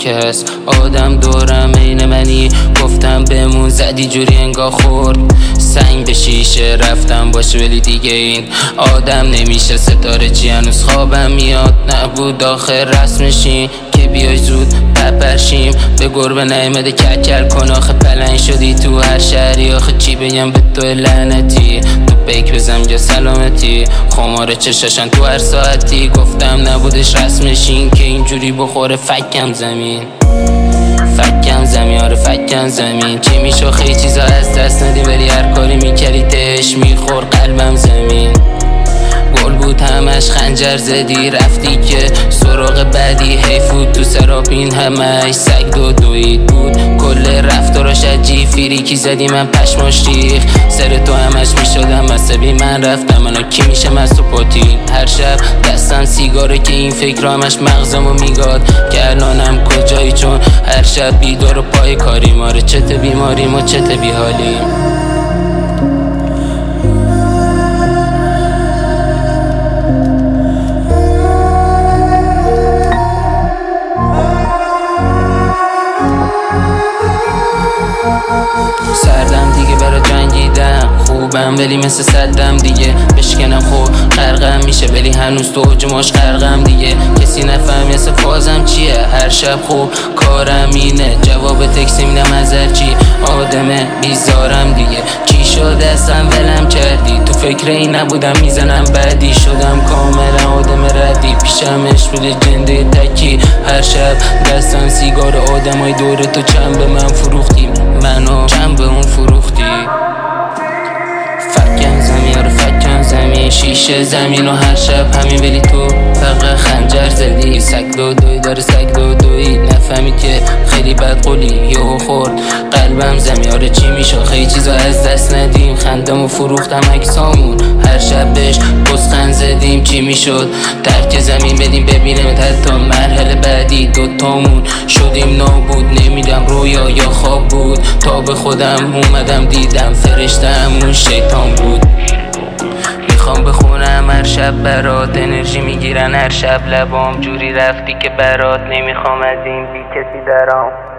کس آدم دورم عین منی، گفتم بمون زدی جوری انگار خورد سنگ به شیشه، رفتم باشه ولی دیگه این آدم نمیشه. ستاره چی هنوز خوابم میاد، نبود آخر رسمشین که بیای زود بپرشیم. به گربه نیمده ککر کن آخه پلنگ شدی تو هر شهری. آخه چی بگم به تو لعنتی، تو بیک بزن جا سلامتی. خماره چشاشن تو هر ساعتی، گفتم نبودش رسمشین که اینجوری بخوره فکم زمین. فکم زمین آره فکم زمین. چی میشو خیلی چیزا از دست ندی، ولی هر کاری میکردی تهش میخور قلبم زمین. گل بود همش خنجر زدی، رفتی که سراغ بعدی. حیفود تو سرابین همش سگ دوید بود. کل رفتاراش عجیب، فریکی زدی من پشماش ریخ. سر تو همش میشدم عصبی، من رفتم منو کی میشه مست و پاتی. هر شب دستم سیگاره که این فکر همش مغزمو میگاد که الانم کجایی، چون هر شب بیدار و پای کاری. ماره چت بیماریم و چت بیحالیم. سردم دیگه برا جنگیدم، خوبم ولی مثل صدم دیگه. بشکنم خوب غرقم میشه ولی هنوز تو حجماش غرقم دیگه. کسی نفهم مثل فازم چیه، هر شب خوب کارم اینه. جواب تکسی میدم از هرچی آدمه بیزارم دیگه. چی شد اصلا ولم کردی، تو فکر این نبودم میزنم بعدی. شدم کاملا آدم ردی، پیشمش بوده جنده تکی. هر شب دستم سیگار آدمای دور تو چند به من فروختی، منو چند به اون فروختی. فکم زمین آره فکم زمین، شیشه زمین و هر شب همین، ولی تو فقط خنجر زدی. سگ دوی داره سگ دوی، نفهمی که خیلی بد قولی. یهو خورد قلبم زمین آره چی میشه خیلی چیزا از دست ندیم. خندم و فروختم اکسامون، هر شب بهش بزخند زدیم. چی میشد ترک زمین بدیم ببینم حتی مرحله بعدی. دوتامون شدیم نابود، نمیدم رویا یا خواب بود. تا به خودم اومدم دیدم فرشته همون شیطان بود. میخوام بخونم هر شب برات، انرژی میگیرن هر شب لبام. جوری رفتی که برات نمیخوام از این بی کسی درام.